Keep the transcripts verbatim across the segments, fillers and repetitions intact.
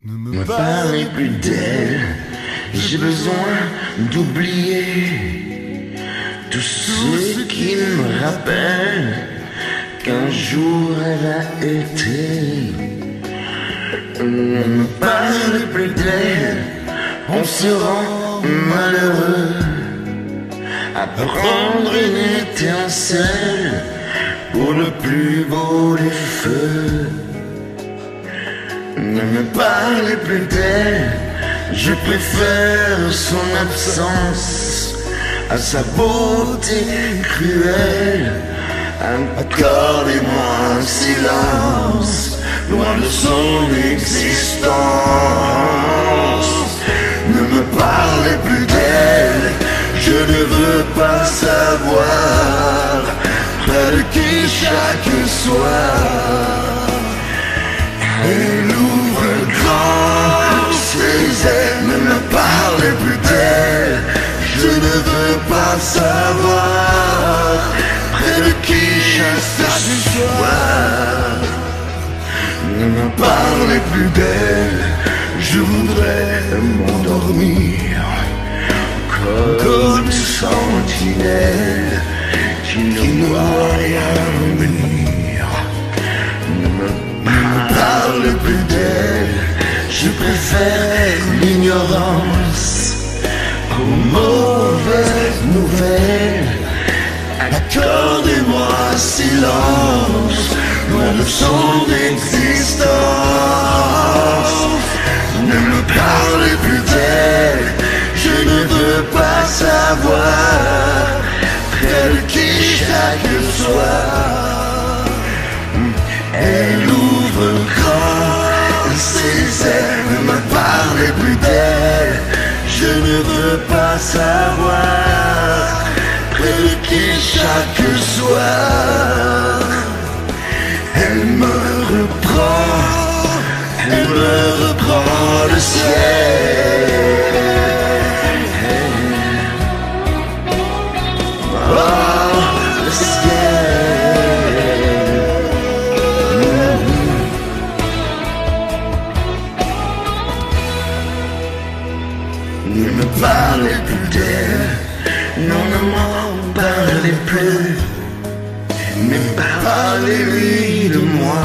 Ne me parlez plus d'elle, j'ai besoin d'oublier tout ce qui me rappelle qu'un jour elle a été. Ne me parlez plus d'elle, on se rend malheureux à prendre une étincelle pour le plus beau des feux. Ne me parlez plus d'elle, je préfère son absence à sa beauté cruelle. Accordez-moi un silence, loin de son existence. Ne me parlez plus d'elle, je ne veux pas savoir près de qui chaque soir elle ouvre grand ses ailes. Ne me parlez plus d'elle, je ne veux pas savoir près de qui chaque soir. Ne me parlez plus d'elle, je voudrais m'endormir comme une sentinelle qui ne voit rien venir. Ne me parle plus d'elle, je préfère l'ignorance aux mauvaises nouvelles. Accordez-moi un silence, loin de son existence. Ne me parlez plus d'elle, je ne veux pas savoir près de qui chaque soir elle ouvre grand ses ailes. Ne me parlez plus d'elle, je ne veux pas savoir près de qui chaque soir elle me reprend, elle me reprend le ciel. Oh, le ciel. Ne me parlez plus d'elle, non, ne m'en parlez plus, mais parlez-lui de moi.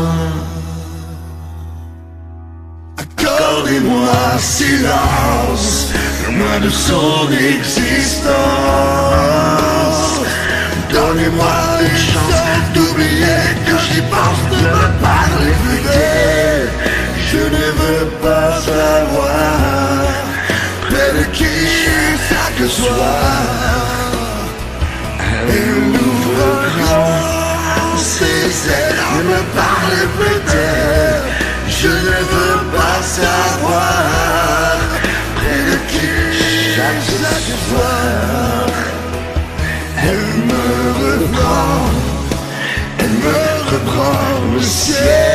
Accordez-moi un silence, loin de son existence. Donnez-moi une chance d'oublier que j'y pense. Ne me parlez plus d'elle, je ne veux pas savoir près de qui chaque soir elle ouvre grand ses ailes. Ne me parlez plus d'elle, je ne veux pas savoir près de qui chaque soir elle me reprend, elle me reprend le ciel.